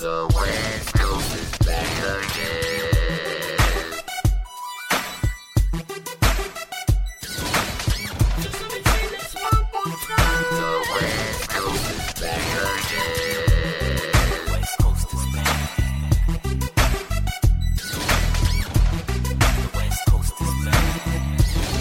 The West Coast is back again. The West Coast is back again. West Coast is back. The West Coast is back.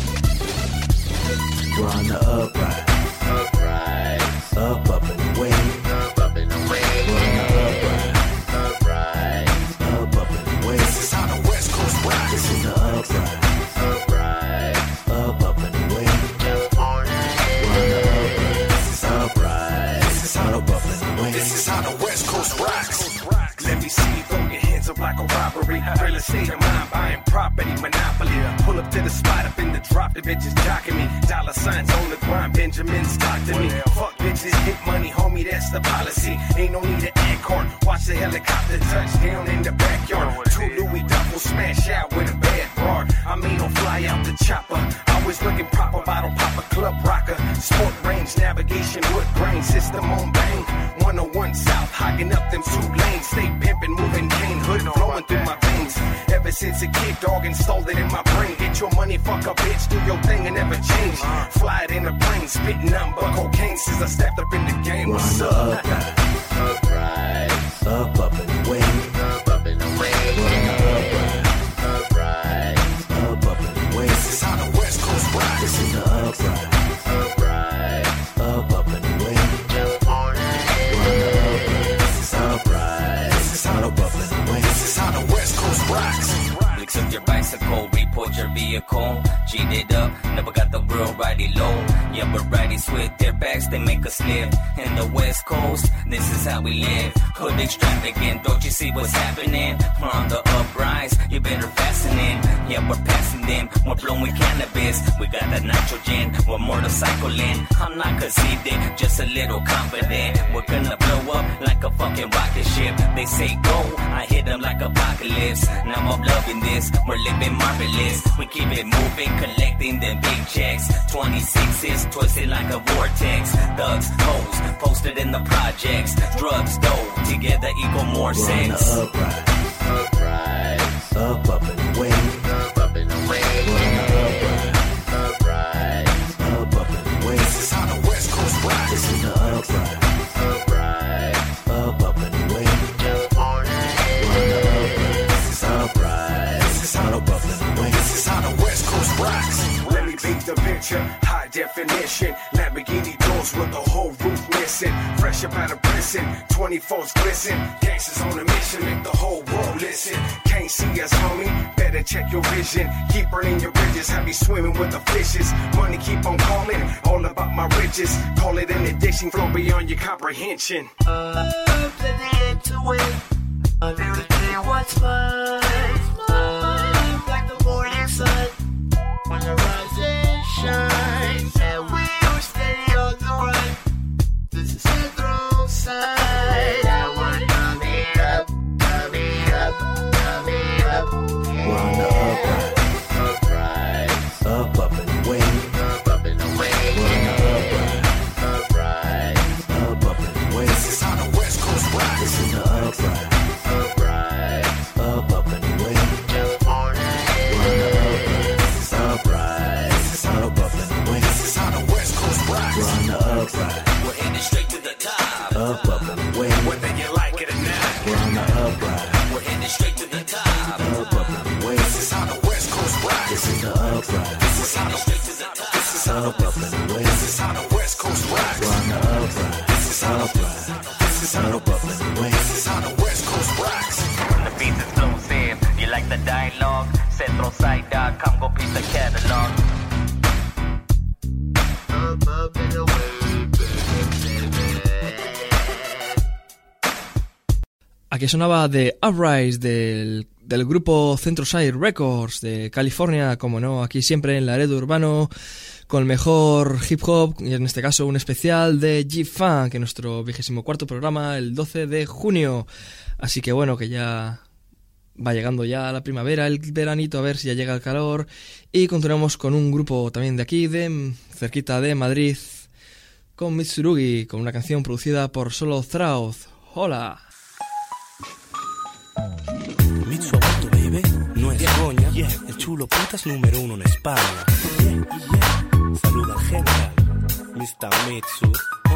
We're on the uprise. Uprise. Up and away. Up and away. We're on the uprise. Uprise. Up and away. This is how the West Coast rocks. This is the uprise. Uprise. Up and away. California. We're on the uprise. This is how Up and away. This is how the West Coast rocks. Let me see you throw your hands up like a robbery. Real estate of mine, buying property, monopoly. Pull up to the spot up in the drop, the bitches jocking me. Dollar signs on the grind, Benjamin Stockton me. Fuck bitches, get money, homie, that's the policy. Ain't no need to add card. Watch the helicopter touch down in the backyard. Two Louis duffel smash out with a bad broad. I mean, don't fly out the chopper. Always looking proper, bottle popper, club rocker. Sport range, navigation, wood grain, system on bang. 101 South, hogging up them 2 lanes. Stay pimping, moving cane, hood flowing through my veins. Ever since a kid, dog installed it in my brain. Get your money, fuck a bitch, do your thing and never change. Fly it in a plane, spitting nothing but cocaine since I stepped up in the game. We're on What's the up? uprise. Uprise. Up and away. Up and away. We're on the Uprise. up and away. This is how the West Coast rocks. This is the uprise. Uprise. Up and away. California. We're on the This is how Up and away. This is how the West Coast rocks. Flicks up your bicycle, report your vehicle. Cheated up, never got the real righty low. Yeah, but righties with their backs, they make us live. In the West Coast, this is how we live. Hood extravagant, don't you see what's happening? We're on the uprise, you better fasten in. Yeah, we're passing them, we're blowing cannabis. We got the nitrogen, we're motorcycling. I'm not conceited, just a little confident. We're gonna blow up like a fucking rocket ship. They say go, I hit them like apocalypse. Now I'm loving this, we're living marvelous. We keep it moving, collecting them big checks. 26s twisted like a vortex. Thugs, hoes, posted in the projects. Drugs, dough, together equal more We're on the sex. uprise. Uprise. Up and away. Up and away. We're on the Uprise. and away. This is how the West Coast rocks. This is the uprise. Uprise. Up and away. California. We're on the uprise. This is how the Up and away. This is how the West Coast rocks. Let me paint the picture, high definition. Lamborghini doors with the whole roof missing. Fresh up out of prison, 24's glisten. Gangsters on a mission, make the whole world listen. Can't see us, homie, better check your vision. Keep burning your bridges, have you swimming with the fishes. Money keep on calling, all about my riches. Call it an addiction, flow beyond your comprehension. Up and into it. Understand what's mine. Like the morning sun. When the rising shines. And we are steady on the run. This is Central Side. And we're coming up, coming up, coming up. We're on the Uprise. Up and away. Up and away. We're on the Uprise. Up and away. This is how the West Coast rocks. This is the uprise. Uprise. Up and away. California. We're on the uprise. This is how Up and away. This is how the West Coast We're rocks. on the uprise. We're headed straight to the top. Up and away. Whether you like it or not. We're on the uprise. We're headed straight to the top. Up and away. This is how the West Coast rocks. This is the uprise. This is how the Straight to the top. This is how Up and away. This is how the West Coast We're rocks. on the uprise. This is how Uprise. This is how Up and away. This is how the West Coast rocks. The beat explosive. You like the dialogue? CentralSide.com, go piece the catalog. Up and away. Aquí sonaba The Uprise del grupo Centroside Records de California, como no, aquí siempre en Laredo Urbano, con el mejor hip hop, y en este caso un especial de G-Funk, en nuestro 24º programa, el 12 de junio. Así que bueno, que ya va llegando ya la primavera, el veranito, a ver si ya llega el calor. Y continuamos con un grupo también de aquí, de cerquita de Madrid, con Mitsurugi, con una canción producida por Solo Through. ¡Hola! chulo putas número 1 en España. Saluda al general, Mr. Mitsu.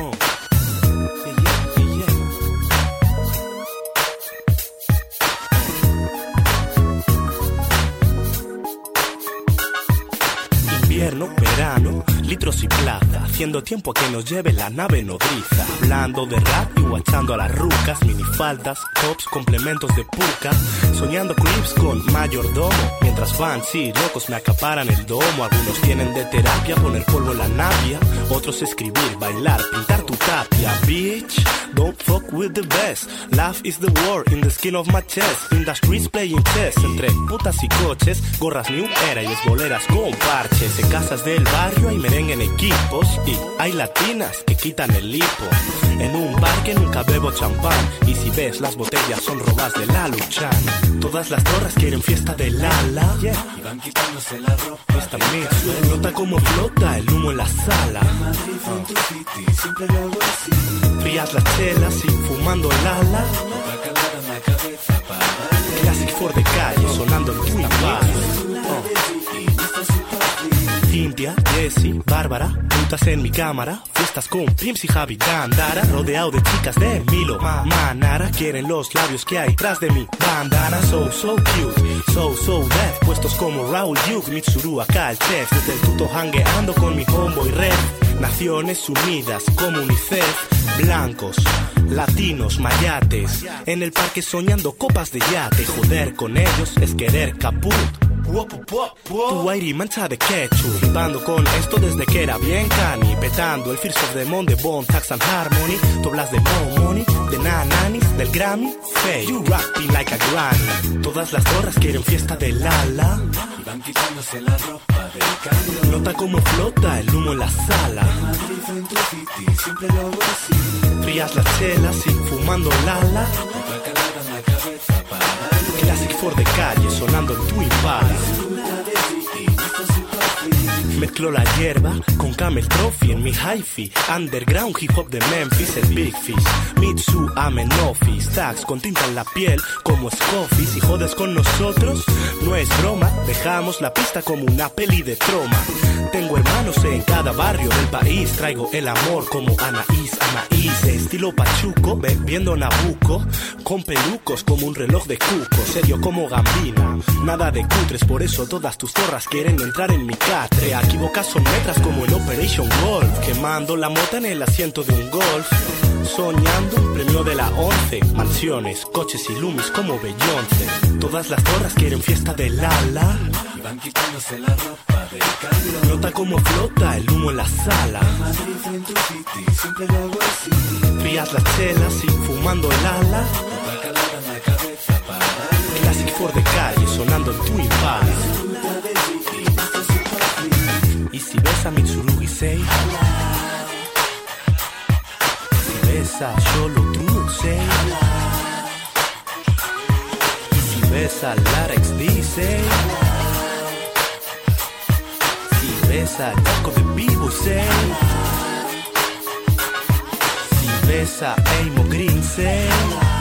Invierno, verano, litros y plata, haciendo tiempo a que nos lleve la nave nodriza. Hablando de rap y guachando a las rucas, minifaldas, tops, complementos de puca. Soñando clips con mayordomo, mientras fans y locos me acaparan el domo. Algunos tienen de terapia poner polvo en la navia, otros escribir, bailar, pintar tu tapia. Bitch, don't fuck with the best. Love is the war in the skin of my chest. In the streets playing chess, entre putas y coches, gorras new era y esboleras con parches. En casas del barrio hay merengue en equipos y hay latinas que quitan el lipo. En un bar que nunca bebo champán, y si ves las botellas son robas de la Luchan. Todas las torres quieren fiesta de Lala, y van quitándose la ropa. Esta mix nota como flota el humo en la sala. Siempre lo hago así. Frías las chelas y fumando Lala. Otra calada en la cabeza para Classic for de calle sonando en Twin Cintia, Jessie, Bárbara, putas en mi cámara, fiestas con Pimps y Javi Dandara, rodeado de chicas de Milo, Manara, quieren los labios que hay tras de mi bandana. So cute, so death, puestos como Raúl Yuk, Mitsuru acá el chef, desde el tuto hangueando con mi homeboy Red. Naciones Unidas como UNICEF, blancos, latinos, mayates, en el parque soñando copas de yate. Joder con ellos es querer caput. Tu aire mancha de ketchup. Flipando con esto desde que era bien cani, petando el First of the Monde, Bone, Tax and Harmony. Tú hablas de Mo Money, de Nananis, del Grammy, fake. You rapping like a granny. Todas las torres quieren fiesta de Lala, y van quitándose la ropa del cambio. Nota como flota el humo en la sala. Siempre lo hago así. Frías las chelas y fumando Lala. Otra calada en la cabeza para Classic for de calle sonando en Twin Palace. Mezclo la hierba con Camel Trophy en mi hi-fi. Underground hip hop de Memphis, el Big Fish. Mitsu, Amen Office. Tags con tinta en la piel como Scoffy. Si jodes con nosotros, no es broma. Dejamos la pista como una peli de troma. Tengo hermanos en cada barrio del país. Traigo el amor como Anaís. Estilo Pachuco, bebiendo Nabucco. Con pelucos como un reloj de cuco. Serio como Gambina, nada de cutres. Por eso todas tus zorras quieren entrar en mi catre. Equivocas son metras como en Operation Golf. Quemando la mota en el asiento de un Golf. Soñando un premio de la 11. Mansiones, coches y lumis como Beyoncé. Todas las zorras quieren fiesta de Lala, y van quitándose la ropa del cambio. Nota como flota el humo en la sala. Siempre lo hago así. Frías las chelas y fumando Lala. Otra calada en la cabeza para Classic for de calle sonando en Twin Palace. Y si ves a Mitsuru Gisei, si ves a Solo Truxei, y si ves a Larex Disei, si ves a Jaco de Vivo Sei, si ves a Eimo Grinsei,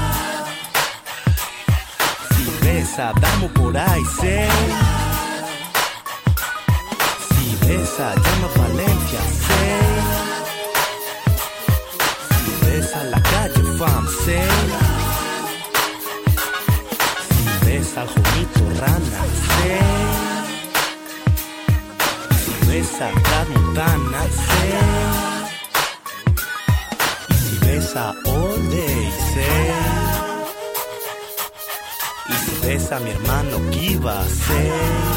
si ves a Damo por ahí Sei, esa llama Valencia, sé. Si ves a la calle Fam, sé. Si ves al Jomito Rana, sé. Si ves a Brad Montana, sé. Y si ves a All Day, sé. Y si ves a mi hermano Kiva, sé.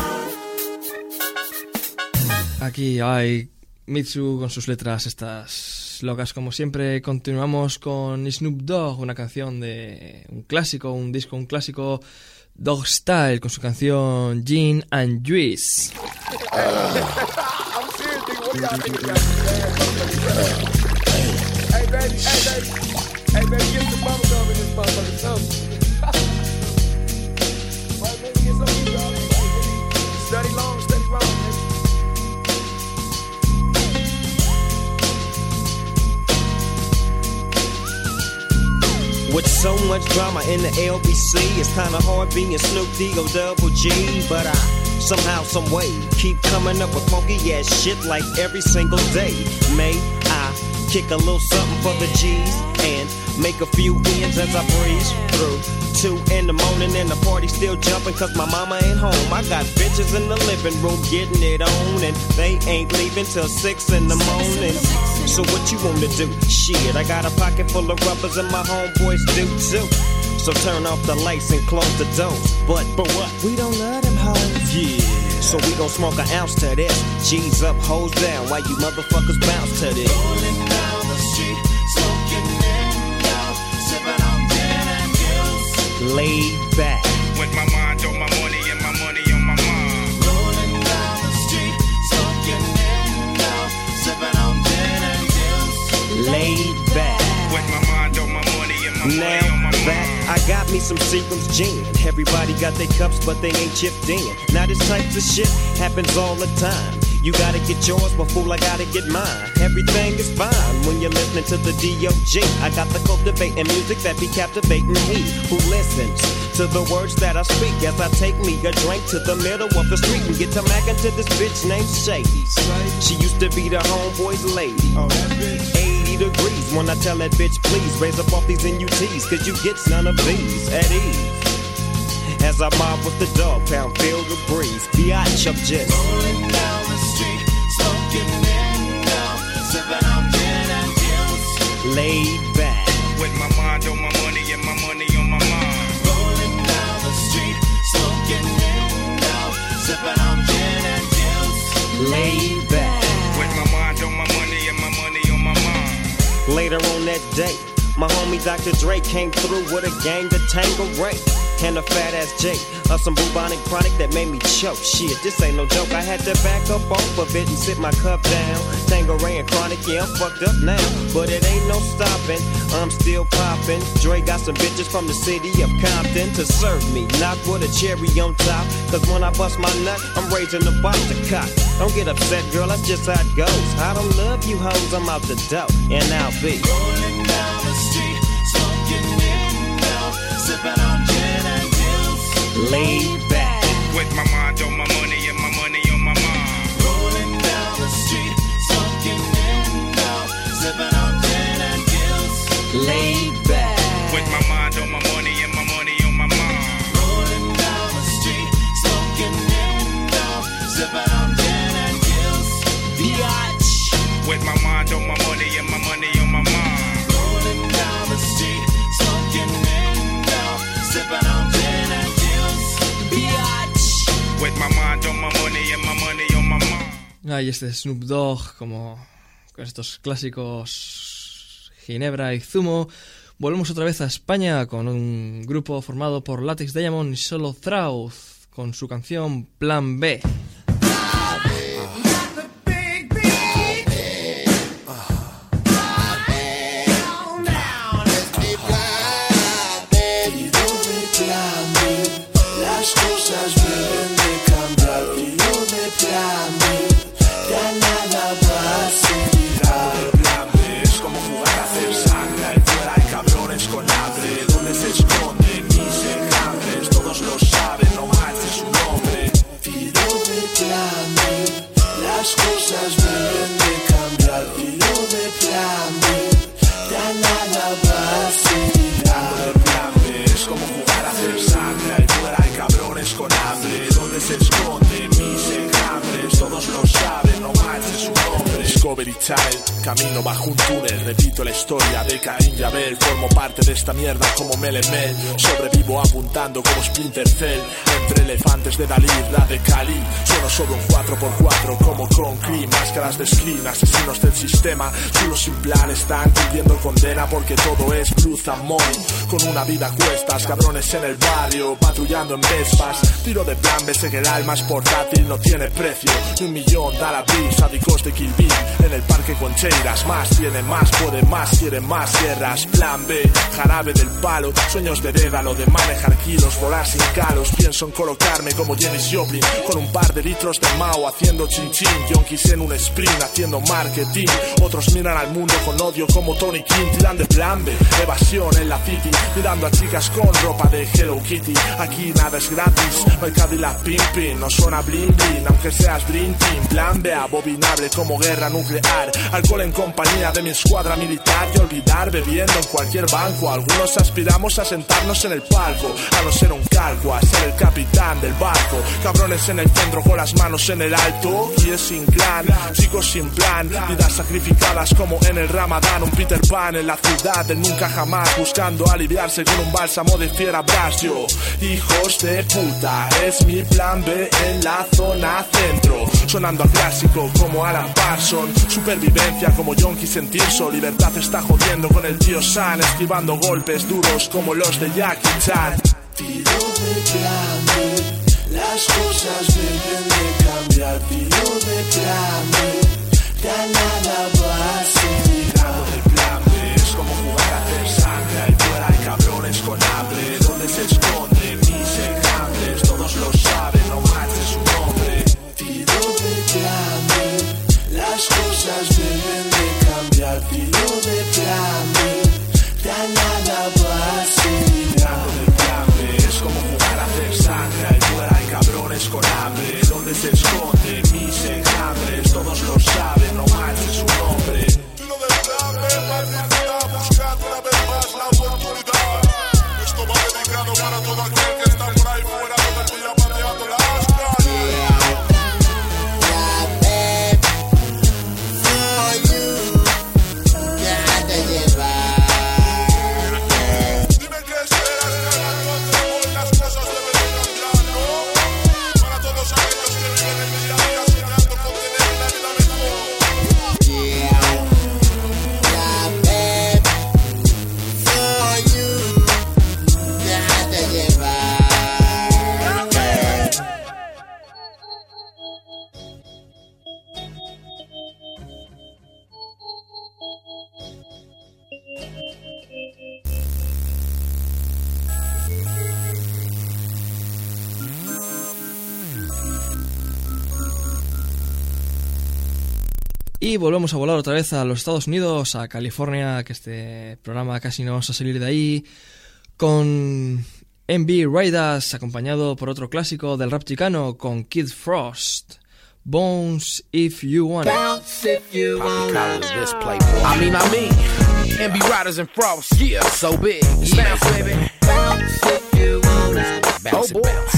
Aquí hay Mitsu con sus letras estas locas. Como siempre, continuamos con Snoop Dogg, una canción de un clásico, un disco, un clásico, Dog Style, con su canción Gin and Juice. Hey baby, get the bubble gum in this motherfucker, so. Right, baby, get some of you, steady long, steady wrong, baby. With so much drama in the LBC, it's kinda hard being Snoop D-O double G, but I Somehow, some way, keep coming up with funky ass shit like every single day. May I kick a little something for the G's and make a few ends as I breeze through 2 in the morning and the party still jumping cause my mama ain't home. I got bitches in the living room getting it on and they ain't leaving till 6 in the morning. So what you wanna do? Shit, I got a pocket full of rubbers and my homeboys do too. So turn off the lights and close the doors. But what? We don't love them hoes. Yeah. So we gon' smoke an ounce to this. G's up, hoes down, while you motherfuckers bounce to this. Rolling down the street, smoking in out, sipping on gin and juice. Laid back. With my mind on my money and my money on my mind. Rolling down the street, smoking in out, sipping on gin and juice. Laid back. With my mind on my money and my money Now on my back, mind. I got me some Seagram's gin. Everybody got their cups, but they ain't chipped in. Now this type of shit happens all the time. You gotta get yours, but fool, I gotta get mine. Everything is fine when you're listening to the D.O.G. I got the cultivating music that be captivating he who listens to the words that I speak as I take me a drink to the middle of the street and get to mackin' to this bitch named Shady. She used to be the homeboy's lady. 80 degrees when I tell that bitch, please raise up off these NUTs, cause you get none of these at ease. As I mob with the dog pound, feel the breeze. Biatch up just Rolling down the street, smoking in out, sipping on gin and juice. laid back. With my mind on my money and my money on my mind. Rolling down the street, smoking in out, sipping on gin and juice. Laid back. With my mind on my money and my money on my mind. Later on that day, my homie Dr. Dre came through with a gang to Tangeray and a fat ass J of some bubonic chronic that made me choke. Shit, this ain't no joke. I had to back up off of it and sit my cup down. Tangeray and chronic, yeah, I'm fucked up now, but it ain't no stopping. I'm still popping. Dre got some bitches from the city of Compton to serve me, not with a cherry on top. Cause when I bust my nut, I'm raising the bar to cock. Don't get upset, girl, that's just how it goes. I don't love you hoes, I'm out the dough, and I'll be Rolling down the street, smoking in out, sipping on gin and juice. laid back. With my mind on my money and my money on my mind. Rolling down the street, smoking in out, sipping on gin and juice. Laid back. With my mind on my money and my money on my mind. Rolling down the street, smoking in out, sipping on gin and juice. Biatch. With my mind on my money and my money on my mind. Rolling down the street, smoking in out, sipping on gin and juice. Biatch. With my mind on my money and my money on my mind. Ah, y este Snoop Dogg, como con estos clásicos Ginebra y Zumo. Volvemos otra vez a España con un grupo formado por Latex Diamond y Solo Through con su canción Plan B. Las cosas deben de cambiar y no de plan B, ya nada va a seguir. El plan B es como jugar a hacer sangre. Ahí fuera hay cabrones con hambre. Donde se esconden mis enjambres. Todos lo saben, no manches su nombre. Tiro de plan B, las cosas deben de cambiar y no de plan B, ya nada va a seguir. El plan B es como jugar a hacer sangre. Ahí fuera hay cabrones con hambre. Donde se esconden mis enjambres. Todos lo saben, no manches su nombre. Discovery Child, camino bajo un túnel. Repito la historia de Caín y Abel. Formo parte de esta mierda como Mel en Mel. Sobrevivo apuntando como Splinter Cell. Entre elefantes de Dalí, la de Cali. Sueno sobre un 4x4 como Concrete. Máscaras de screen, asesinos del sistema. Chulos sin plan están cumpliendo condena porque todo es Cruz Amor. Con una vida a cuestas, cabrones en el barrio, patrullando en Vespas. Tiro de plan B, sé que el alma es portátil, no tiene precio. Ni 1 millón da la brisa, adicos de Kill Bill. en el parque Concheiras. Más tiene, más puede, más quiere, más tierras. Plan B, jarabe del palo, sueños de dédalo, de manejar kilos, volar sin calos. Pienso en colocarme como Janis Joplin, con un par de litros de Mao haciendo chin chin. Yonkis en un sprint haciendo marketing. Otros miran al mundo con odio como Tony King. Tiran de plan B, evasión en la city, mirando a chicas con ropa de Hello Kitty. Aquí nada es gratis, no hay Cadillac pin pin, no suena bling bling, aunque seas Dream Team. Plan B, abominable como guerra nuclear. Alcohol en compañía de mi escuadra militar. Y olvidar bebiendo en cualquier banco. Algunos aspiramos a sentarnos en el palco, a no ser un calco, a ser el capitán del barco. Cabrones en el centro con las manos en el alto. Y es sin clan, chicos sin plan, vidas sacrificadas como en el Ramadán. Un Peter Pan en la ciudad del nunca jamás, buscando aliviarse con un bálsamo de fiera brass. Yo, hijos de puta, es mi plan B en la zona centro. Sonando a clásico como Alan Parsons. Supervivencia como Yonkis en Tirso. Libertad está jodiendo con el tío San, esquivando golpes duros como los de Jackie Chan. Tiro de plan B, las cosas deben de cambiar. Tiro de plan B, ya nada va a ser. Tirado de plan B, es como jugar a hacer sangre. Ahí fuera hay cabrones con hambre, donde se esconden mis enjambres. Todos lo saben, no manches su nombre. Tiro de plan B, las cosas deben de cambiar. Tiro de plan B, ya nada va a ser. Tirado de plan B, es como jugar a hacer sangre. Ahí fuera hay cabrones con hambre, donde se esconden mis enjambres. Todos lo saben, no manches su nombre. Tiro de plan B, Patricia, buscando una vez más la oportunidad. Esto va dedicado para todo aquel que está por ahí fuera todo el día pateando las calles. Y volvemos a volar otra vez a los Estados Unidos, a California, que este programa casi no vamos a salir de ahí, con MB Raiders, acompañado por otro clásico del rap chicano, con Kid Frost, Bones If You Want It. Bounce if you want it. I mean, MB Riders and Frost, yeah, so big. Bounce, baby. Bounce if you want it. Bounce, bounce.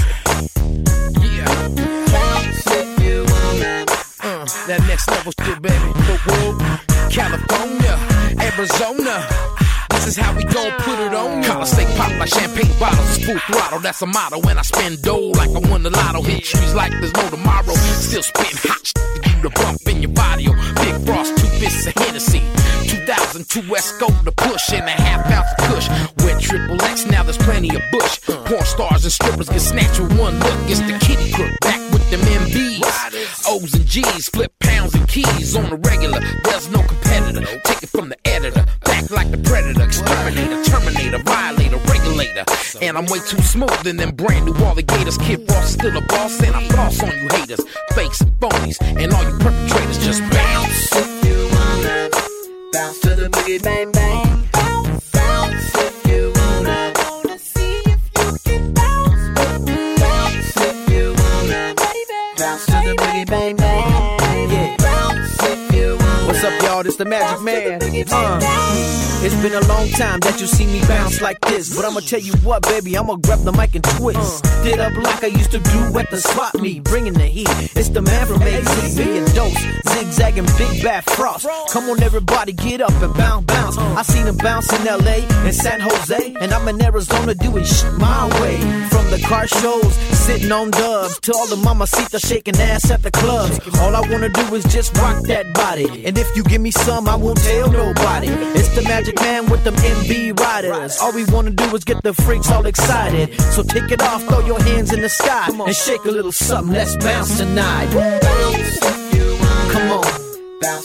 Yeah. Bounce if you want it. That next level shit, baby. Whoa, California, Arizona. This is how we gon' put it on. Collar stay pop like champagne bottles. Full throttle, that's a motto. And I spend dough like I won the lotto. Hit trees like there's no tomorrow. Still spitting hot shit to you to bump in your body. Big Frost, 2 fists of Hennessy. 2002 West Coast, the push and a half ounce of kush. Wet triple X, now there's plenty of bush. Porn stars and strippers get snatched with one look. It's the kitty crook back with them MBs. O's and G's, flip pounds and keys on the regular. There's no competitor. Take it from the editor. Back like the predator. Exterminator, terminator, violator, regulator. And I'm way too smooth in them brand new alligators. Kid Frost is still a boss and I floss on you haters. Fakes and phonies and all you perpetrators just bounce. If you want it. Bounce to the boogie bang bang. Bounce if you want it. Wanna see if you can bounce. Bounce if you want it. Bounce to the boogie bang bang. Yeah. Bounce if you want it. What's up, y'all? This the Magic Man. It's been a long time that you see me bounce like this. But I'ma tell you what, baby, I'ma grab the mic and twist. Did up like I used to do at the swap meet. Bringing the heat. It's the man from AZ, being dose. Zigzagging Big Bad Frost. Come on, everybody, get up and bounce, bounce. I seen him bounce in LA and San Jose. And I'm in Arizona doing shit my way. From the car shows, sitting on dubs, to all the mamacitas shaking ass at the clubs. All I wanna do is just rock that body. And if you give me some, I won't tell nobody. It's the Magic Man with them MB Riders. All we wanna do is get the freaks all excited. So take it off, throw your hands in the sky and shake a little something. Let's bounce tonight. Bounce if you want it. Come on. Bounce to the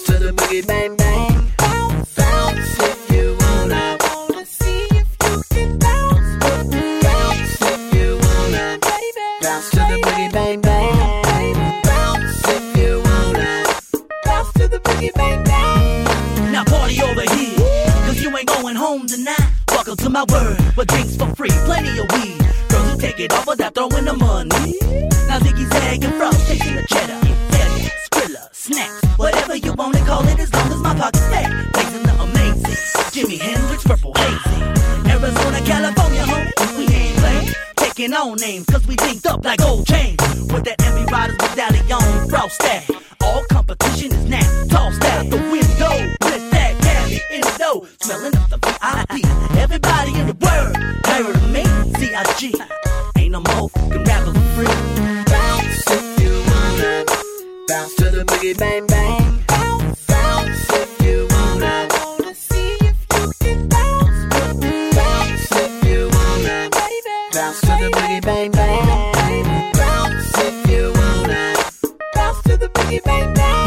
boogie bang bang. Bounce if you wanna. See if you can bounce. Bounce if you wanna. Bounce to the boogie bang bang. Bounce if you wanna. Bounce to the boogie bang bang. Now party over here, cause you ain't going home tonight. Welcome to my world, but drinks for free, plenty of weed. Girls who take it off without throwing the money. Now Ziggy's egg and frost, tasting the cheddar. Hell, Skrilla, snacks, whatever you wanna call it, as long as my pocket's fat. Blazing the amazing, Jimi Hendrix, Purple Hazy. Arizona, California, homie, we ain't playing. Taking on names, cause we linked up like gold chains. With that Envy Riders medallion, frost that. All competition is now tossed out the window. With that candy in the dough, smelling up the VIP. Everybody in the world, heard of me, C.I.G. Ain't no more fucking rappers for free. Bounce if you wanna. Bounce to the boogie bang bang. Bounce if you wanna. See if you can bounce. Bounce if you wanna. Bounce to the boogie bang bang. Bounce if you wanna. Bounce to the boogie bang bang.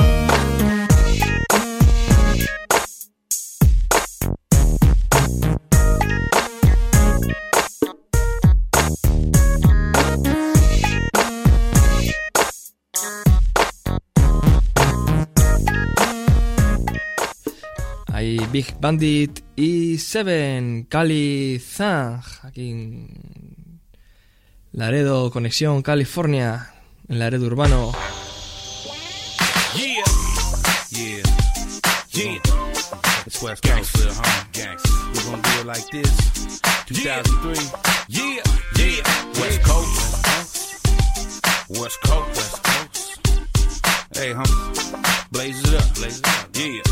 Hay Big Bandit y Seven, Cali Zang, aquí en Laredo, conexión California, en Laredo Urbano. Yeah, yeah, yeah. It's West Coast, gangsta. We're gonna do it like this. 2003. Yeah, yeah. West Coast. West Coast. West Coast. Hey, blaze it up. Blaze it up. Yeah.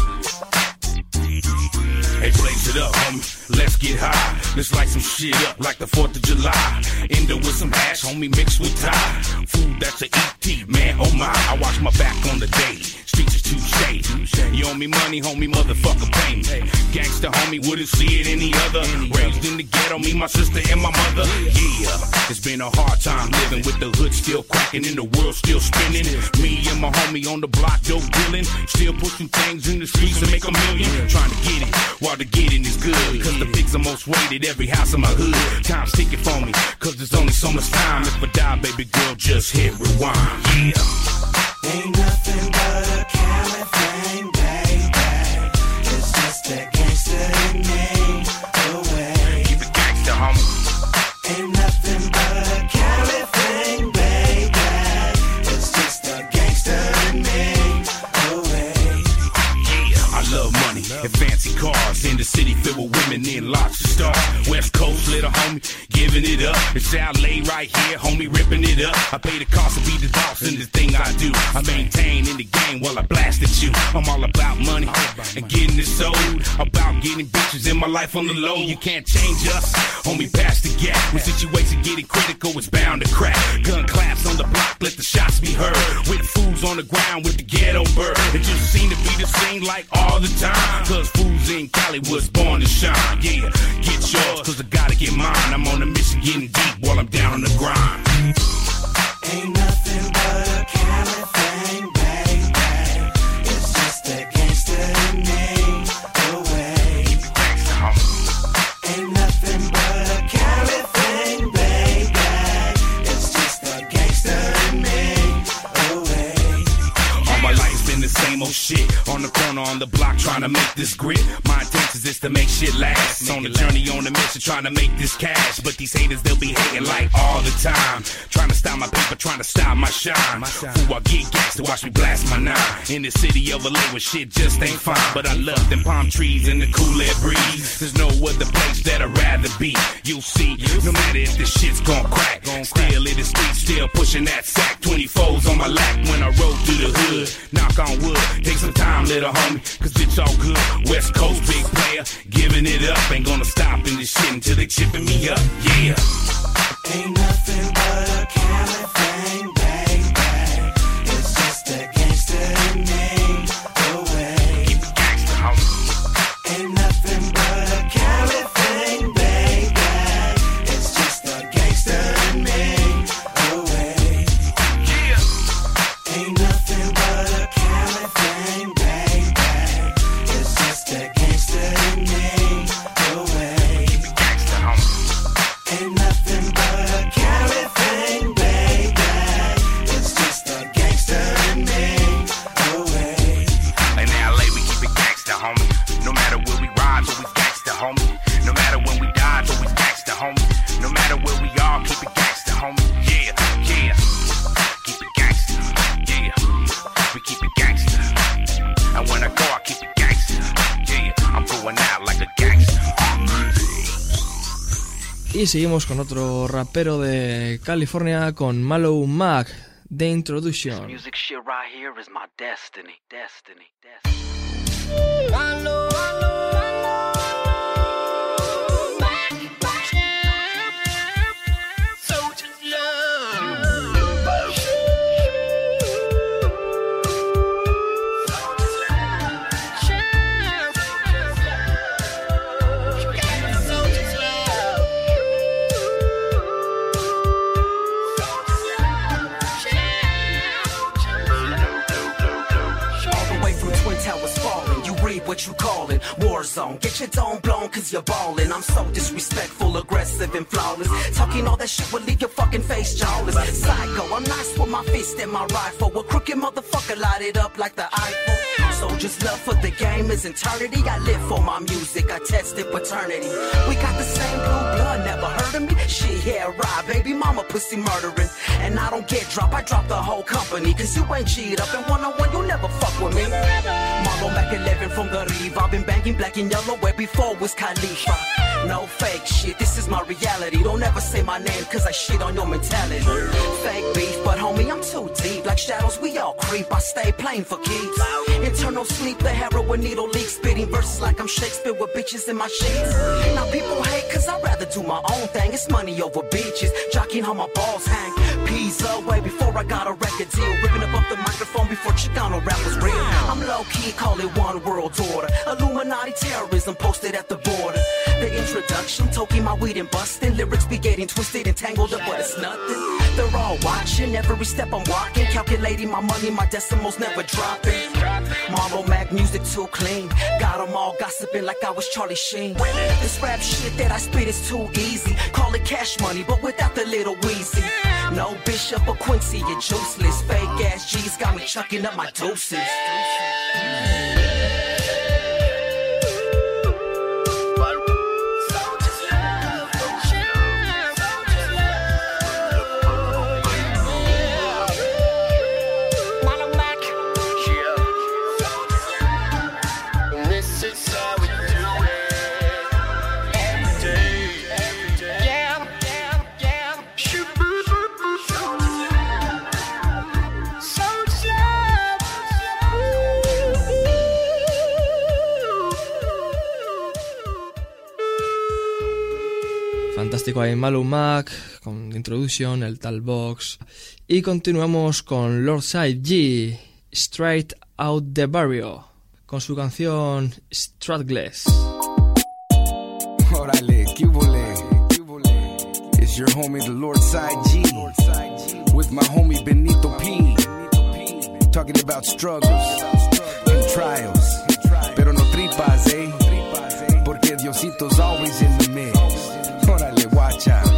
Hey, blaze it up, homie. Let's get high. Let's light some shit up like the 4th of July. End up with some hash, homie, mixed with Thai. Food that's a ET, man, oh my. I watch my back on the daily. Streets is too shady. You owe me money, homie, motherfucker, pay me. Gangsta, homie, wouldn't see it any other. Raised in the ghetto, me, my sister, and my mother. Yeah, it's been a hard time living with the hood still cracking and the world still spinning. Me and my homie on the block, dope dealing. Still pushing things in the streets to make a million. Trying to get it while the getting is good. Cause the pigs are most rated, every house in my hood. Time's ticking for me, cause there's only so much time. If I die, baby girl, just hit rewind. Yeah. Ain't nothing but a Cali thing, baby. It's just a gangster in me, away. Keep it gangster, homie. Ain't nothing but a Cali thing, baby. It's just a gangster in me, away. Yeah, I love money and fancy cars. In the city filled with women in lots of stars. West Coast, little homie, giving it up. It's LA right here, homie, ripping it up. I pay the cost to be the boss in the thing I do. I maintain in the game while I blast at you. I'm all about money and getting it sold. About getting bitches in my life on the low. You can't change us, homie, pass the gap. When situations getting critical, it's bound to crack. Gun claps on the block, let the shots be heard. With fools on the ground with the ghetto bird. It just seem to be the same like all the time. Cause fools in Cali was born to shine. Yeah, get yours, cause I gotta get mine. I'm on a mission getting deep while I'm down on the grind. Ain't nothing but a Cali thing, baby. It's just a gangster in me, away. Ain't nothing but a Cali thing, baby. It's just a gangster in me, away. All my life's been the same old shit. On the corner, on the block, trying to make this grit. My intentions is to make shit last. On the journey, on the mission, trying to make this cash. But these haters, they'll be hating like all the time. Trying to stop my paper, trying to stop my shine. Who I get gangsta, watch me blast my nine. In the city of LA where shit just ain't fine. But I love them palm trees and the cool air breeze. There's no other place that I'd rather be. You'll see, no matter if this shit's gon' crack. Still in the streets, still pushing that sack. 24s on my lap when I roll through the hood. Knock on wood, take some time, little homie, cause it's all good. West Coast, big player, giving it up. Ain't gonna stop in this shit until they chipping me up, yeah. Ain't nothing but a Cali thing, baby. It's just a gangster in me, away. Keep it gangster, homie. Ain't nothing but a Cali thing, baby. It's just a gangster in me, away. Yeah. Ain't nothing but a Cali thing, baby. Y seguimos con otro rapero de California, con Malo Mac, The Introduction. This music shit right here is my destiny. Malo, malo, malo. What you callin' war zone? Get your dome blown cause you're ballin'. I'm so disrespectful, aggressive and flawless. Talking all that shit will leave your fucking face jawless. Psycho, I'm nice with my fist and my rifle. A crooked motherfucker light it up like the Eiffel. Soldiers' love for the game is eternity. I live for my music, I tested paternity. We got the same blue blood, never heard of me? Shit, yeah, right, baby mama pussy murdering. And I don't get dropped, I drop the whole company. Cause you ain't cheat up, and one-on-one you'll never fuck with me. Marlon Mac 11 from the Riva. I've been banging black and yellow where before was Khalifa. No fake shit, this is my reality. Don't ever say my name cause I shit on your mentality. Fake beef, but homie, I'm too deep. Like shadows, we all creep. I stay playing for keeps. Internal sleep, the heroin needle leaks. Spitting verses like I'm Shakespeare with bitches in my sheets. Now people hate cause I'd rather do my own thing. It's money over bitches, jocking how my balls hang. Peas away before I got a record deal. Ripping up off the microphone before Chicano rap was real. I'm low-key, call it one world order. Illuminati terrorism posted at the border. The introduction, talking my weed and busting. Lyrics be getting twisted and tangled up, but it's nothing. They're all watching, every step I'm walking. Calculating my money, my decimals never dropping. Marlo Mac music too clean. Got them all gossiping like I was Charlie Sheen. This rap shit that I spit is too easy. Call it cash money, but without the little wheezy. No Bishop or Quincy, you're juiceless. Fake ass G's got me chucking up my deuces. Fantástico ahí Malo Mac con Introduction, el Tal Box. Y continuamos con Lordside G, Straight Out the Barrio, con su canción Stratless. Órale, cubole. It's your homie the Lordside G, with my homie Benito P, talking about struggles and trials, pero no tripas, eh, porque Diosito's always in the mix. Órale, watch out.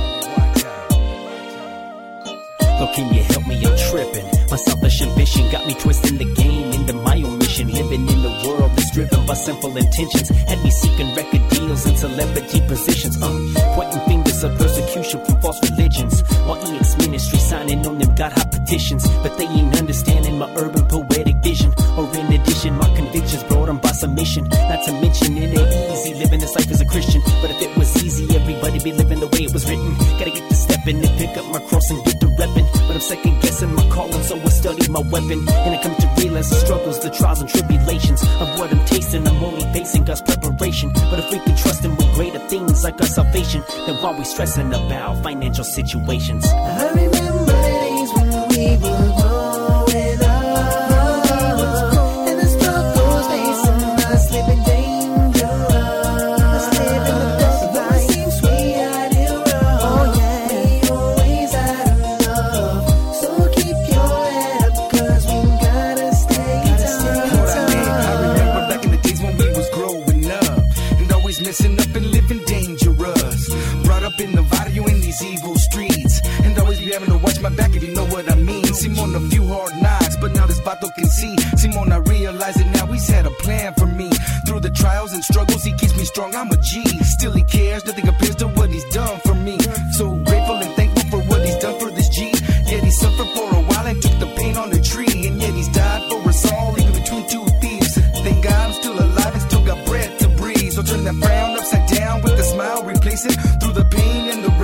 Oh, can you help me? I'm tripping. My selfish ambition got me twisting the game into my own mission. Living in a world that's driven by simple intentions. Had me seeking record deals and celebrity positions. Pointing fingers of persecution from false religions. While EX Ministry signing on them God-high petitions. But they ain't understanding my urban poetic vision. Or in addition, my convictions brought them by submission. Not to mention it ain't easy living this life as a Christian. But if it was easy, everybody be living the way it was written. Gotta get to stepping and pick up my cross and get to repping. But I'm second guessing my calling, so I study my weapon. And I come to realize the struggles, the trials and tribulations of what I'm tasting. I'm only facing God's preparation. But if we can trust Him with greater things like our salvation, then why we stressing about financial situations? I remember days when we were growing up, and the struggles facing us, living dangerous, living the best life. Seems we had it wrong. Oh yeah, we always had enough. So keep your head up, 'cause we gotta stay tough. I remember back in the days when we was growing up, and always messing up and living dangerous. Brought up in the barrio in these evil streets, and always be having to watch my back if you know what I mean. Simon, a few hard knocks, but now this vato can see. Simon, I realize it now, he's had a plan for me. Through the trials and struggles, he keeps me strong, I'm a G. Still he cares, nothing compares to what he's done for me. So grateful and thankful for what he's done for this G. Yet he suffered for a while and took the pain on the tree. And yet he's died for us all, even between two thieves. Thank God I'm still alive and still got breath to breathe. So turn that frown upside down with a smile, replace it through the pain and the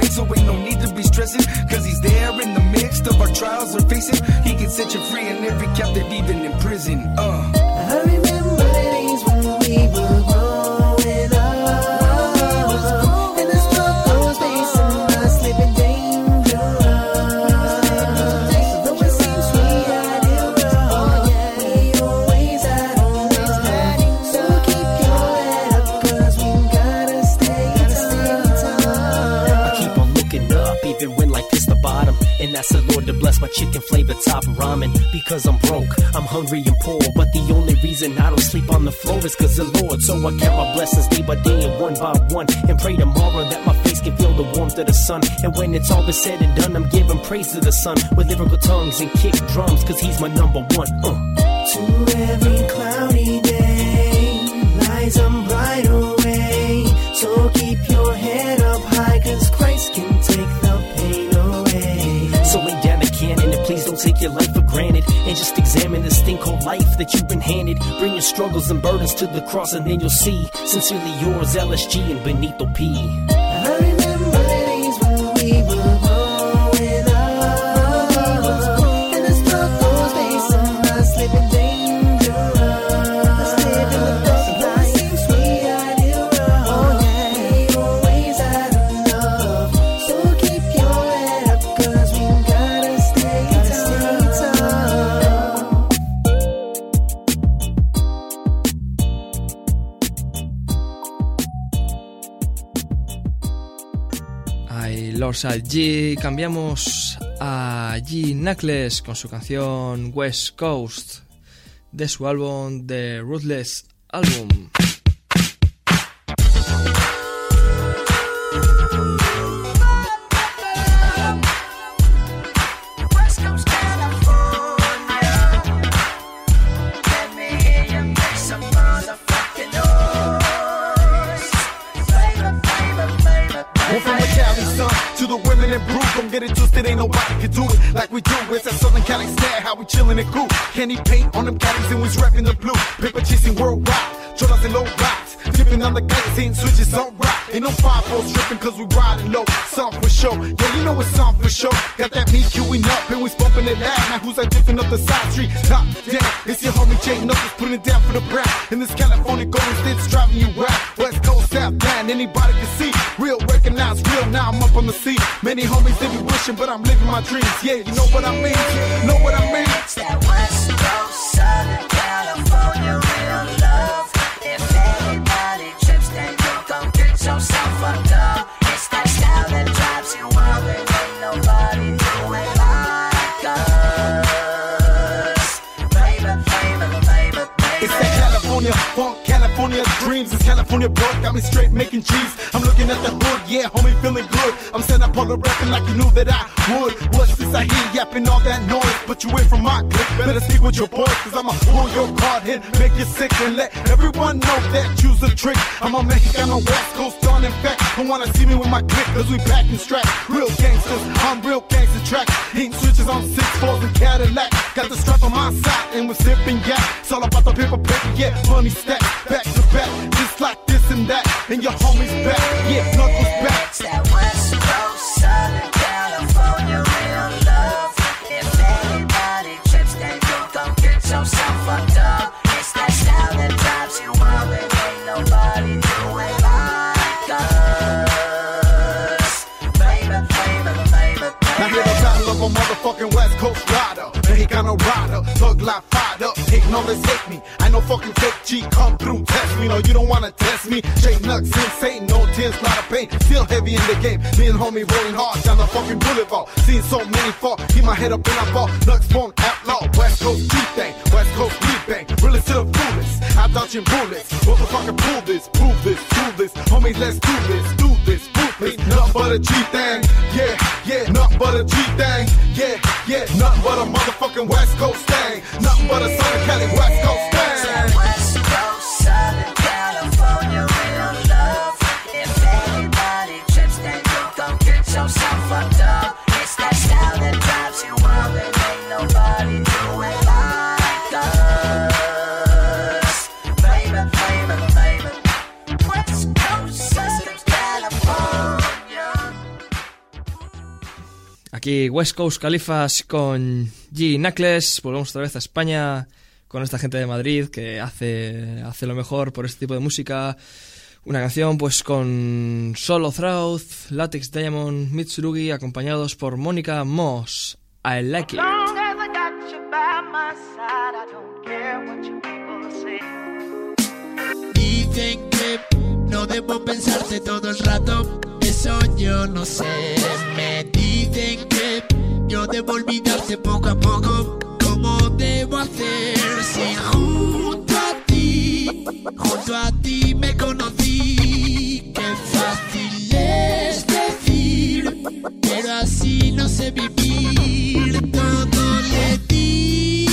present, cause he's there in the midst of our trials we're facing. He can set you free and every captive even in prison. I remember the days when we were growing up, and the struggles facing us, living dangerous. Though it seems we had it wrong, we always had it. So keep your head up, cause we gotta stay tough. I keep on looking up, even when life hits the bottom. And ask the Lord to bless my chicken flavored top ramen. Because I'm broke, I'm hungry and poor. But the only reason I don't sleep on the floor is cause the Lord. So I count my blessings day by day and one by one, and pray tomorrow that my face can feel the warmth of the sun. And when it's all been said and done, I'm giving praise to the sun with lyrical tongues and kick drums, cause he's my number one. To every cloudy day lies some brighter way. So keep your head up high, cause Christ can take the pain away. So lay down the cannon and please don't take your life for granted, and just examine this thing called life that you've been handed. Bring your struggles and burdens to the cross and then you'll see. Sincerely yours, LSG and Benito P. I remember the days when we were growing up, and the struggles facing us, living dangerous. Though it seems we had it wrong, we always had enough. So keep your head up, cause we gotta stay tough. Ay, Lord G. Cambiamos a G Knuckles con su canción West Coast de su álbum The Ruthless Album. West Coast, California. Let me hear you make some motherfucking noise. Flavor, flavor, flavor, We're from the Cali, son, to the women in blue. Don't get it twisted, ain't nobody can do it like we do. It's that Southern Cali style, how we chillin' and cool. Candy paint on them caddies and we's reppin' the blue. Paper chasing worldwide, Jonas and low rides. Dipping on the guys, ain't switches on rock. Ain't no 5-4 stripping cause we riding low. Some for show, yeah, you know it's some for show. Got that meat queuing up and we bumping it loud. Now who's that dipping up the side street? Top down, it's your homie Jay Knuckles putting it down for the brown. In this California golden state's driving you out. West Coast, South down, anybody can see. Real recognize real, now I'm up on the seat. Many homies they be wishing, but I'm living my dreams. Yeah, you know what I mean? Know what I mean? It's that West Coast, Southern California, real love. If anybody trips, then you gon' get yourself fucked up. It's that style that drives you wild, and ain't nobody do it like us. Flavor, flavor, flavor, flavor. It's that California funk, California dreams. It's California blood, got me straight making cheese. I'm looking at the hood, yeah, homie, feeling good. I'm setting up all the rapping like you knew that I would. What since I hear yapping all that noise? But you ain't from my clique, better speak with your boys, cause I'ma pull your card hit, make you sick and let everyone know that you's a trick. I'm a Mexicano West Coast on, in fact, don't wanna see me with my clique, cause we pack and strap. Real gangsters, I'm real gangster track. Heat switches on 6-4s and Cadillac. Got the strap on my side and we're sipping yak. It's all about the paper, yeah, money stack, back to back, just like this and that. And your homies back, yeah, Knuckles back. It's that West Coast, Southern California, real love. If anybody trips, then you gon' get yourself fucked up. It's that style that drives you wild, and ain't nobody do it like us. Flavor, flavor, flavor, Now hear the battle of a motherfucking West Coast rider. Mexicano rider, thug life fired up. Hating all this hate me. I know fucking fake G come through, test me. No, you don't wanna test me. Straight nuts, insane, no tears, lot of pain. Still heavy in the game. Me and homie rolling hard down the fucking boulevard. Seen so many fall. Keep my head up in I fall. Nuts born outlaw. West Coast G-Thing. West Coast G-Bang. Really to the fullest. I dodging bullets. Motherfucker, pull this, prove this, do this. Homie, let's do this, do this, do this. Nothing but a G-Thing. Yeah, yeah, nothing but a G-Thing. Yeah, yeah, nothing but a motherfucking West Coast thing. Nothing but a Southern Cali West Coast thing. West Coast, Southern California, real love. If anybody trips, then you gon' get yourself fucked up. It's that style that drives you wild, and ain't nobody do it like us. Flavor, flavor, flavor. West Coast, Southern California. Aquí West Coast Califas con G Knuckles. Volvemos otra vez a España con esta gente de Madrid que hace lo mejor por este tipo de música. Una canción pues con Solo Throat, Latex Diamond, Mitsurugi, acompañados por Mónica Moss. I Like It. Dicen que no debo pensarte todo el rato, eso yo no sé. Me dicen que yo debo olvidarte poco a poco. ¿Cómo debo hacer si junto a ti me conocí? Qué fácil es decir, pero así no sé vivir. Todo le di.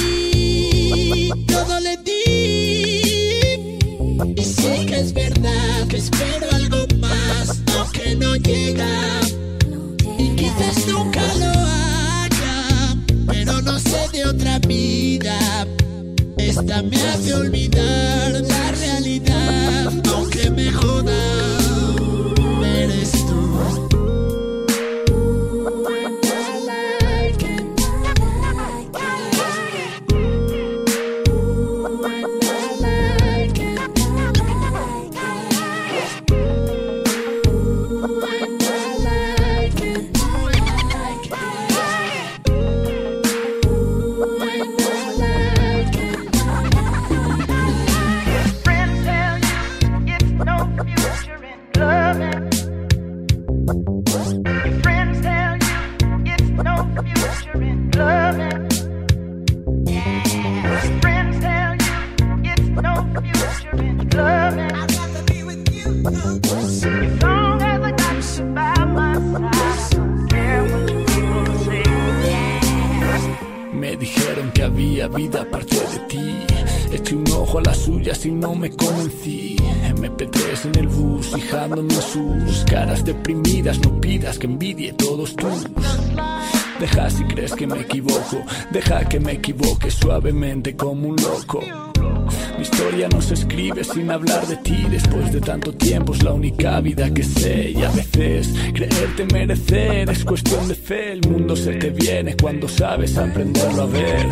Y sí que es verdad que espero algo más, aunque no llega. Y quizás nunca lo haga, pero no sé de otra vida. Esta me hace olvidar la realidad, aunque me joda. Eres tú. Me dijeron que había vida aparte de ti. Eché un ojo a las suyas y no me convencí. MP3 en el bus, fijándome en sus caras deprimidas. No pidas que envidie todos tus. Deja si crees que me equivoco, deja que me equivoque suavemente como un loco. Mi historia no se escribe sin hablar de ti. Después de tanto tiempo es la única vida que sé. Y a veces creerte merecer es cuestión de fe. El mundo se te viene cuando sabes aprenderlo a ver.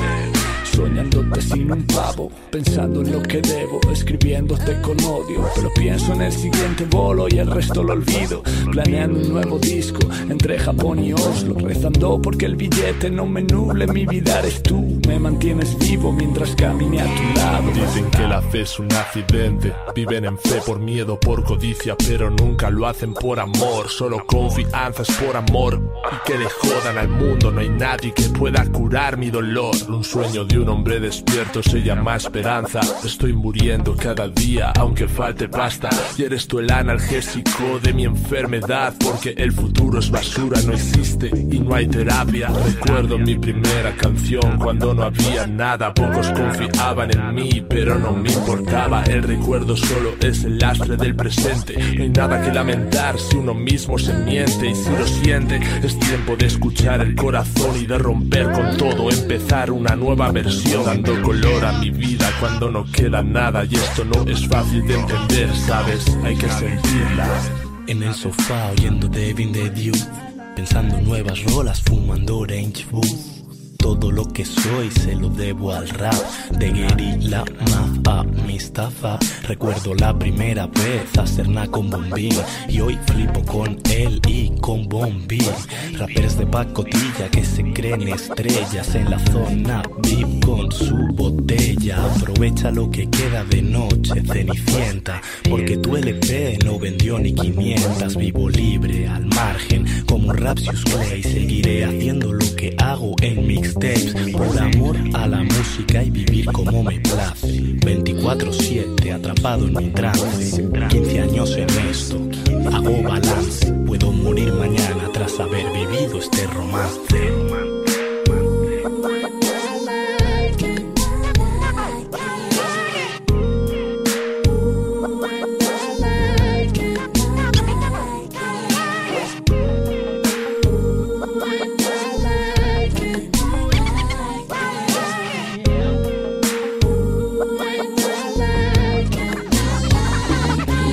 Soñándote sin un pavo, pensando en lo que debo, escribiéndote con odio. Pero pienso en el siguiente bolo y el resto lo olvido. Planeando un nuevo disco entre Japón y Oslo, rezando porque el billete no me nuble. Mi vida eres tú, me mantienes vivo mientras camine a tu lado. Dicen que la fe es un accidente. Viven en fe por miedo, por codicia, pero nunca lo hacen por amor. Solo confianza es por amor. Y que le jodan al mundo, no hay nadie que pueda curar mi dolor. Un sueño de un hombre despierto se llama esperanza. Estoy muriendo cada día, aunque falte pasta. Y eres tú el analgésico de mi enfermedad, porque el futuro es basura, no existe y no hay terapia. Recuerdo mi primera canción cuando no había nada. Pocos confiaban en mí, pero no me importaba. El recuerdo solo es el lastre del presente. No hay nada que lamentar si uno mismo se miente. Y si lo siente, es tiempo de escuchar el corazón y de romper con todo, empezar una nueva versión, dando color a mi vida cuando no queda nada. Y esto no es fácil de entender, ¿sabes? Hay que sentirla. En el sofá oyendo Devin the Dew, pensando nuevas rolas, fumando Orange Boo. Todo lo que soy se lo debo al rap de Guerrilla Maf a Mustafa. Recuerdo la primera vez hacerla con Bombín y hoy flipo con él y con Bombín. Rappers de pacotilla que se creen estrellas en la zona VIP con su botella. Aprovecha lo que queda de noche, Cenicienta, porque tu LP no vendió ni 500. Vivo libre al margen como Rapsius Clay. Seguiré haciendo lo que hago en mixtapes por amor a la música y vivir como me place. 24/7 atrapado en mi trance. 15 años en esto, hago balance. Puedo morir mañana tras haber vivido este romance.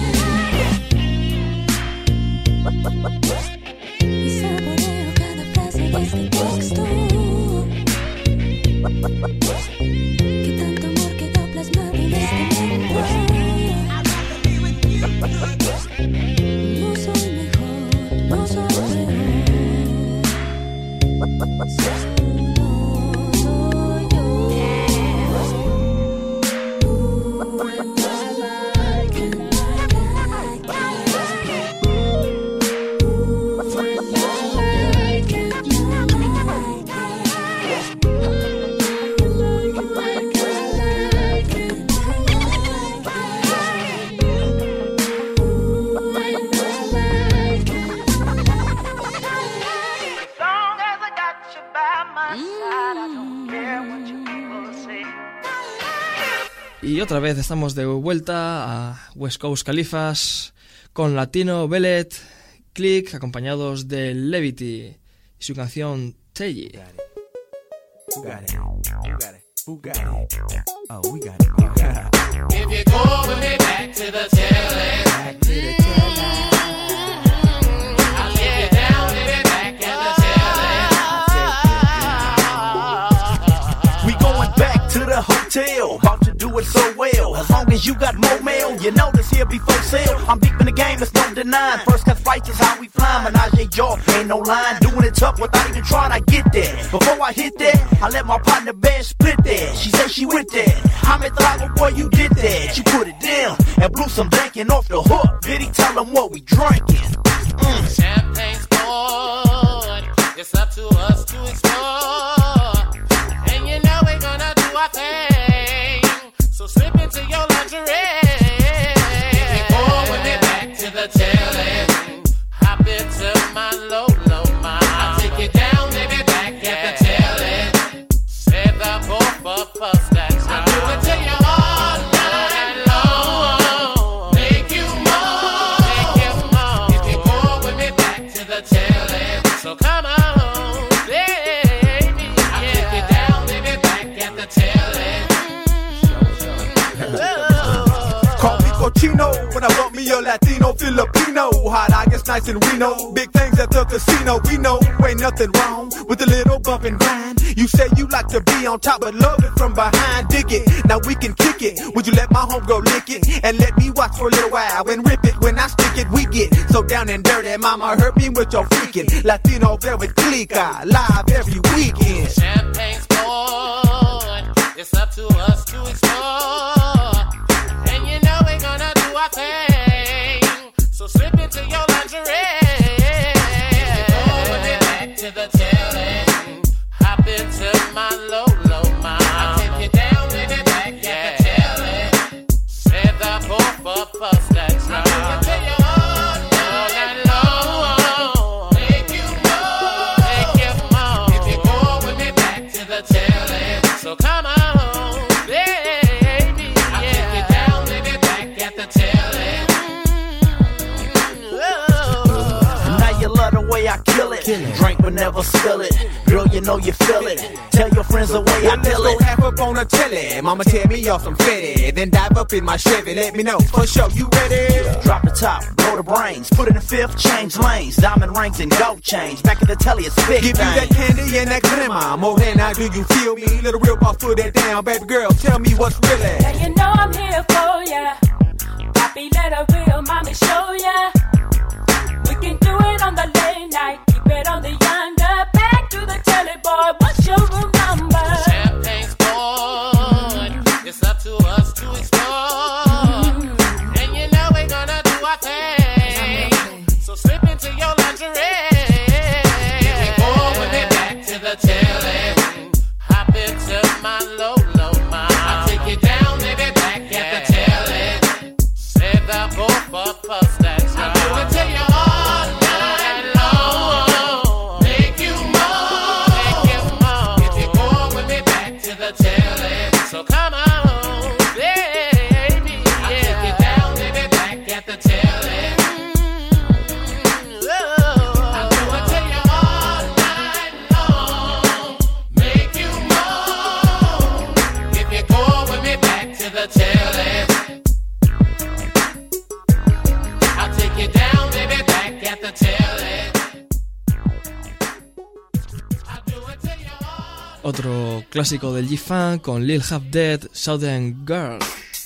Y saboreo cada frase Y otra vez estamos de vuelta a West Coast Califas con Latino, Bellet, Click, acompañados de Levity y su canción Telly. If you go with me back to the tail end, I'll lay you down, baby, back at the tail end. We going back to the hotel, about to do it so well. As long as you got more mail, you know this here before sale. I'm deep in the game, it's no denying. First class flights is how we fly. Menage a jaw, ain't no line. Doing it tough without even trying to get there. Before I hit that, I let my partner bed split there. She said she with that. I'm at Thrago, boy, you did that. She put it down and blew some blanking off the hook. Did he tell them what we drinking? Champagne's poured, it's up to us to explore. And you know we're gonna do our thing, so slip into your lingerie. If you go with me back to the tail end, hop into my low, my. I'll take you down, baby, back at the tail end. Save the boat for us, that's right. I'll do it till you all night long. Make you more, make you more. If you go with me back to the tail end, so come on, baby. I'll take you down, baby, back at the tail end. Call me Cochino when I want me a Latino Filipino. Hot, I guess nice and Reno. Big things at the casino. We know ain't nothing wrong with a little bump and grind. You say you like to be on top, but love it from behind. Dig it, now we can kick it. Would you let my homegirl lick it and let me watch for a little while and rip it? When I stick it, we get so down and dirty. Mama hurt me with your freaking Latino velvet clica live every weekend. Champagne's poured, it's up to us to explore. And you know we're gonna do our thing, so slip into your lingerie. Go with me back to the tail end, hop into my low, my. I'll take you down, baby, back at the tail end. Save the boat for us, that's right. I'll do it till you all night long. Make you more, make you more. If you go with me back to the tail end, so come on, baby. I'll take you down, baby, back at the tail end. Now you love the way I kill it. Drink but never spill it. Girl, you know you feel it. Tell your friends the way I feel it. Let's go half up on a telly. Mama tell me y'all some fetty. Then dive up in my Chevy. Let me know for sure. You ready? Drop the top, blow the brains. Put it in fifth, change lanes. Diamond rings and gold chains. Back at the telly, it's big Give thing. you that candy and that crema. Morena, do you feel me? Little real boss, put that down. Baby girl, tell me what's really. Yeah, you know I'm here for ya. Happy, let a real mommy show ya. We can do it on the late night. Keep it on the yonder. Back to the telly, boy. What's your room number? Champagne's poured, it's up to us to explore. And you know we're gonna do our thing, so slip into your lingerie. If you go with me back to the tail end, hop into my low, my. I'll take you down, baby, back at the tail end. Save the boat for us, that's right. I'll do it till you all night long. Make Otro clásico del G-Funk con Lil Half Dead, Southern Girl.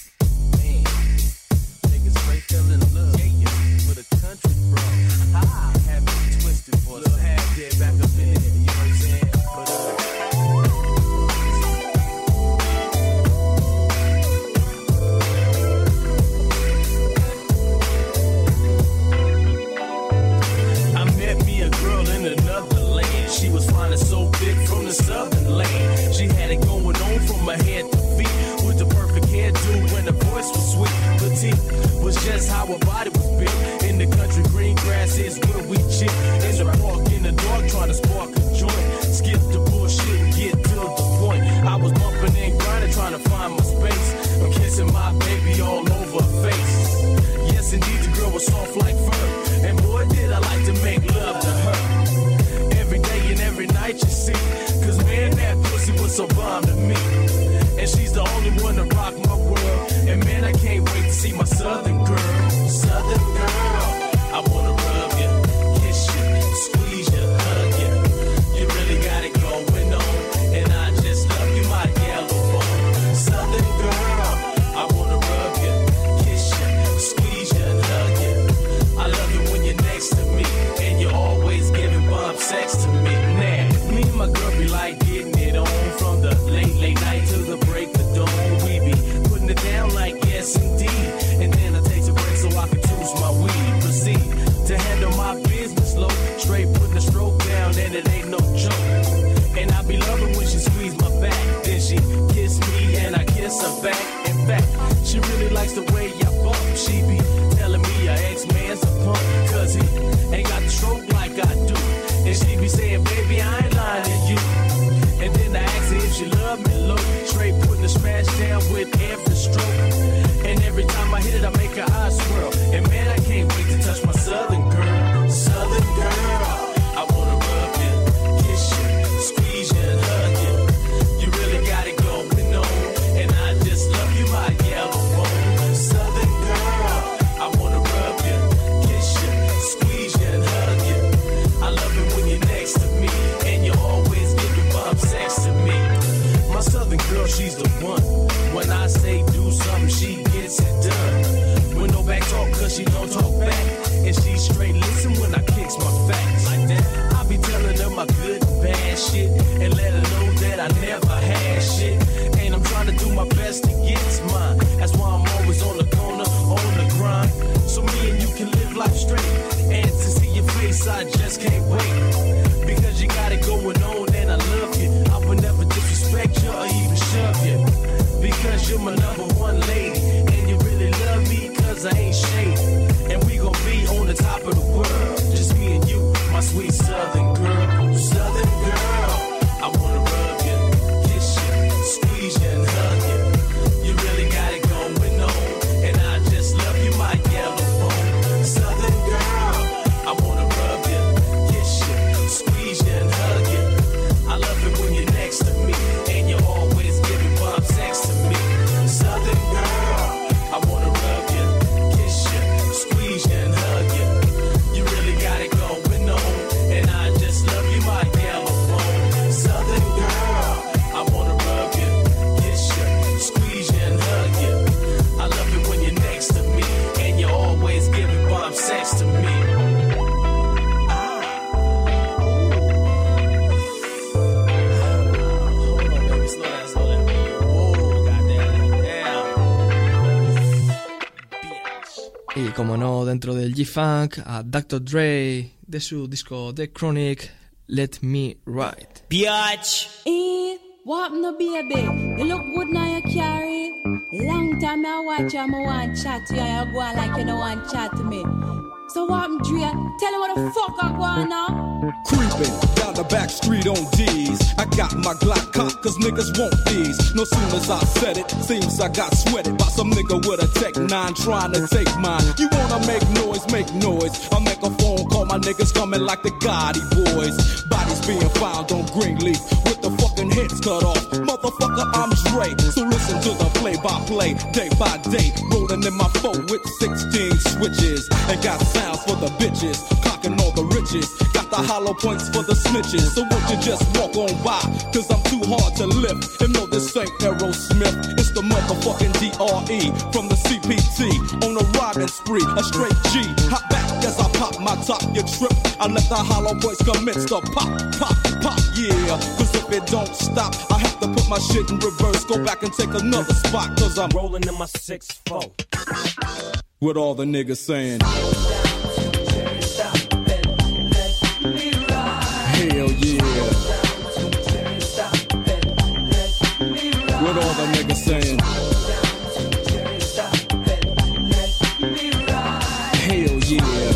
Y como no, dentro del G-Funk, a Dr. Dre de su disco The Chronic, Let Me Ride. Biatch! What no baby? You look good now you carry. Long time I watch you, I want chat to you and you go on like you don't want chat to me. So what Dre? Tell me what the fuck I go on now? Creeping down the back street on D's. I got my Glock cocked cause niggas want these. No soon as I said it, seems I got sweated by some nigga with a Tech 9 trying to take mine. You wanna make noise, make noise. I'll make a phone call, my niggas coming like the Gotti boys. Bodies being found on Greenleaf with the fucking heads cut off. Motherfucker, I'm Dre. So listen to the play-by-play, day by day. Rolling in my 4 with 16 switches. And got sounds for the bitches, clocking all the riches. Got the hollow points for the snitches. So won't you just walk on by? Cause I'm too hard to lift. And no, this ain't Aerosmith. It's the motherfucking DRE from the CPT. On a riding spree, a straight G. Hop back as I pop my top. You trip, I let the hollow points commence to pop, pop, pop, yeah. Cause if it don't stop, I have to put my shit in reverse. Go back and take another spot. Cause I'm rolling in my 6-4. What all the niggas saying? Hell yeah. What all the niggas saying? Hell yeah.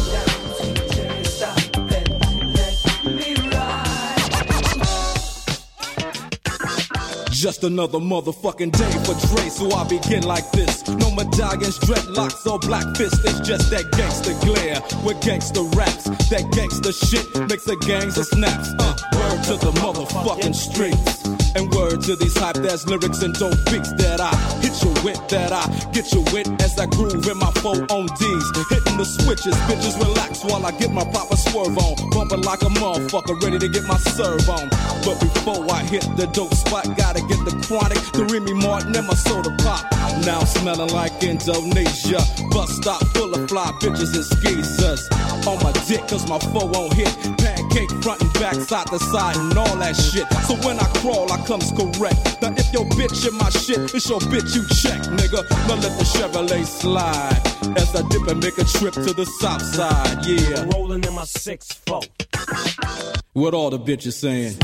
Just another motherfucking day for Dre, so I begin like this. No medallions, dreadlocks, or black fists. It's just that gangster glare with gangster raps. That gangster shit makes the gangs of snaps. Word to the motherfucking streets. And word to these hype-ass lyrics and dope beats that I hit you with, that I get you with as I groove in my 4 on D's. Hitting the switches, bitches relax while I get my proper swerve on. Bumping like a motherfucker, ready to get my serve on. But before I hit the dope spot, gotta get the chronic, the Remy Martin and my soda pop. Now I'm smelling like Indonesia. Bus stop full of fly bitches and skeezers. On my dick cause my 4 on hit. Pancake front and back, side to side and all that shit. So when I crawl, I comes correct. Now if your bitch in my shit, it's your bitch you check, nigga. Now let the Chevrolet slide as I dip and make a trip to the south side, yeah. Rolling in my 6-4. What all the bitches saying?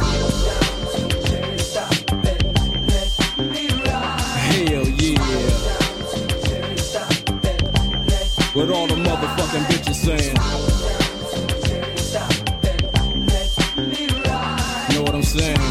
Hell yeah. What all the motherfucking bitches saying? Know what I'm saying?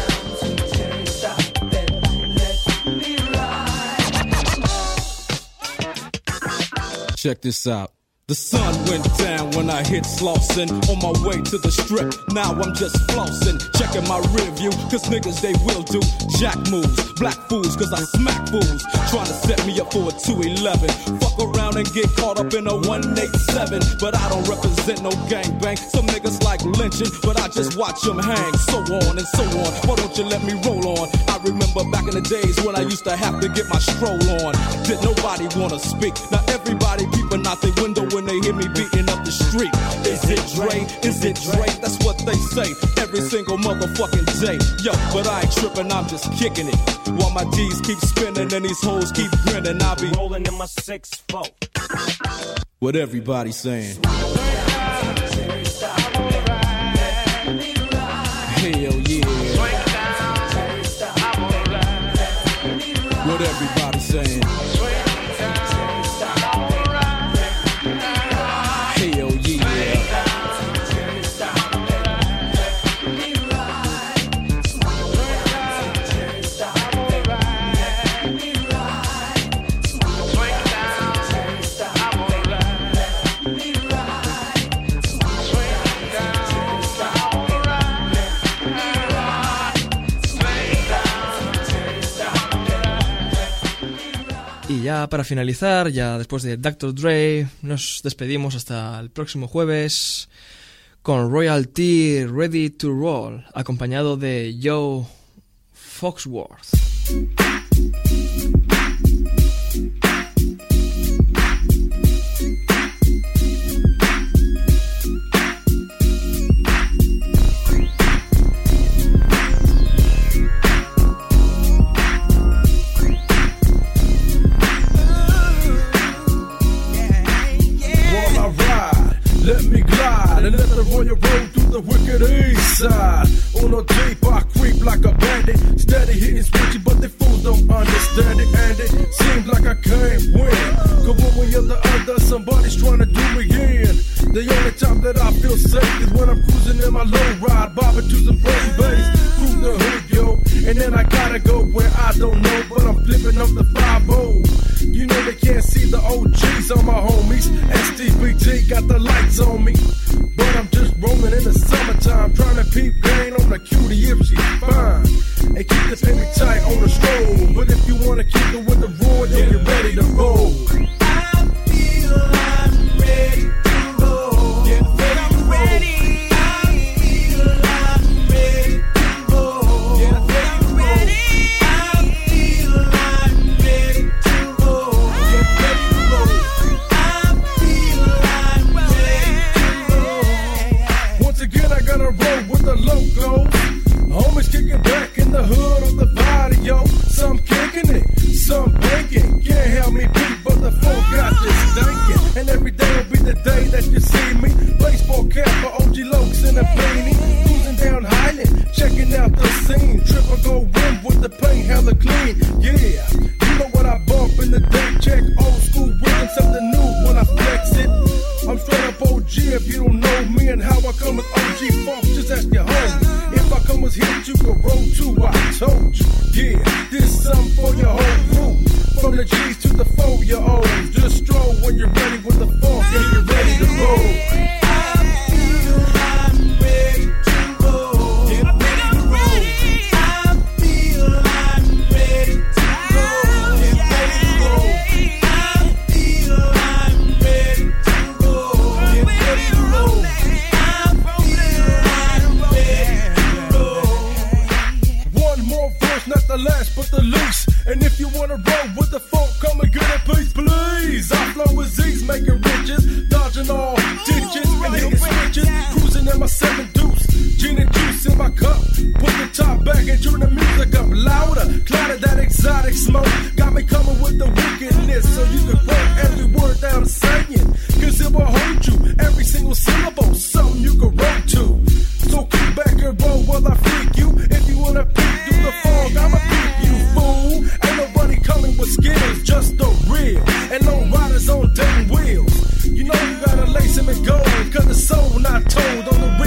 Check this out. The sun went down when I hit Slauson. On my way to the strip, now I'm just flossing. Checking my rear view, cause niggas they will do jack moves. Black fools, cause I smack fools. Trying to set me up for a 211. Fuck around and get caught up in a 187. But I don't represent no gangbang. Some niggas like lynching, but I just watch them hang. So on and so on, why don't you let me roll on? I remember back in the days when I used to have to get my stroll on. Did nobody wanna speak? Now everybody peeping out the window when they hear me beating up the street. Is it Dre? Is it Dre? That's what they say every single motherfucking day. Yo, but I ain't tripping, I'm just kicking it. While my D's keep spinning and these hoes keep grinning, I'll be rolling in my 6-4. What everybody saying? Hell yeah. What everybody saying? Y ya para finalizar, ya después de Dr. Dre, nos despedimos hasta el próximo jueves con Royalty Ready to Roll, acompañado de Joe Foxworth. Let me glide and let the royal roll through the wicked east side. On a deep, I creep like a bandit. Steady hitting switchy, but the fools don't understand it. And it seems like I can't win. Cause when we are the other, somebody's trying to do me in. The only time that I feel safe is when I'm cruising in my low ride, bobbing to some brain bass. Cruise the hood, yo. And then I gotta go where I don't know, but I'm flipping up the 5-0. You know they can't see the OGs on my homies. STBT got the lights on me. But I'm just rolling in the summertime, trying to peep game on the cutie if she's fine. And keep the baby tight on the stroll. But if you wanna keep it with the roar, then you're ready to roll. I feel I'm ready to roll. I'm ready. I'm go in with the paint hella clean. Yeah, you know what I bump in the day. Check old school rhythm, something new when I flex it. I'm straight up OG if you don't know me and how I come with OG funk. Just ask your home. If I come with hit, you can roll too. I told you. Yeah, this is something for your whole crew. From the G's to the 4-year-olds. Just stroll when you're ready with the funk and you're ready to roll. Not the last, but the least. And if you wanna roll with the funk, come and get a piece, please. I flow with Z's, making riches, dodging all ditches and hitting switches, cruising in my 7 deuce, gin and juice in my cup. Put the top back and turn the music up louder. Cloud of that exotic smoke got me coming with the wickedness, so you can quote every word that I'm saying, 'cause it will hold you. Every single syllable, something you can roll to. So kick back and roll while I freak you. If you wanna peek through the fog, I'ma peek you, fool. Ain't nobody coming with skills, just the real. And no riders on damn wheels. You know you gotta lace him in gold, 'cause the soul not told on the